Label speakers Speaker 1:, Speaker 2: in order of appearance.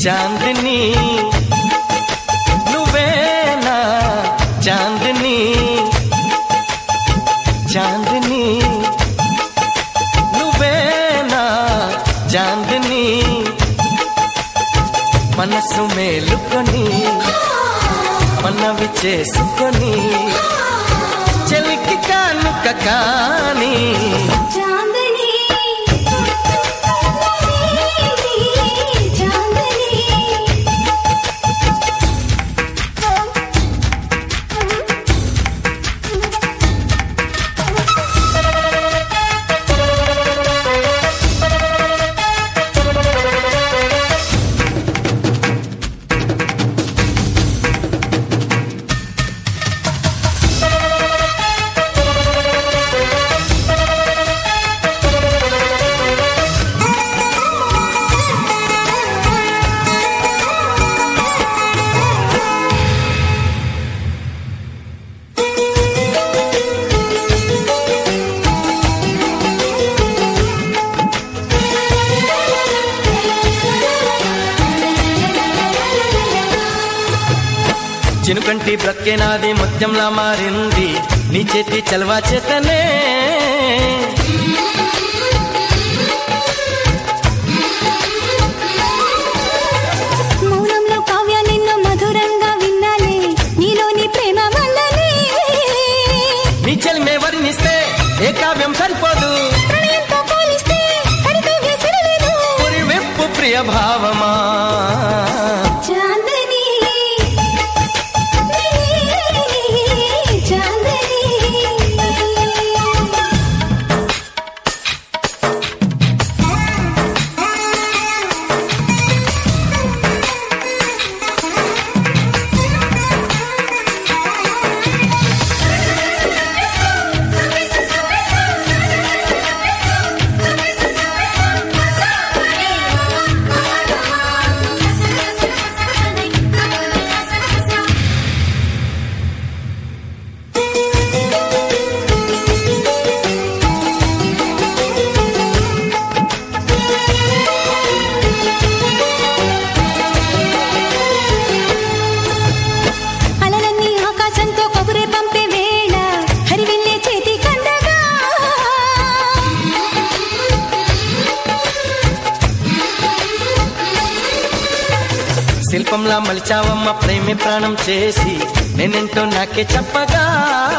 Speaker 1: చాందిని నువ్వేనా చాందిని చాందిని నువ్వేనా చాందిని మనసు మేలుకొని మనవి చేసుకొని చెలికి కానుక కాని చినుకంటి బ్రక్కే నాది ముత్యంలా మారింది నీ చేతి చలవా చేతనే
Speaker 2: మౌనంలో కావ్య నిన్ను మధురంగా విన్నాలే నీలోని ప్రేమ వల్లనే
Speaker 1: నీ చెలిమే వర్ణిస్తే ఏ కావ్యం సరిపోదు
Speaker 2: ప్రణయంతో పోలిస్తే సరితూగే సిరివేదు
Speaker 1: పురివెప్పు ప్రియ భావమా శిల్పంలా మలిచావమ్మ ప్రేమి ప్రాణం చేసి నేనెంటో నాకే చెప్పగా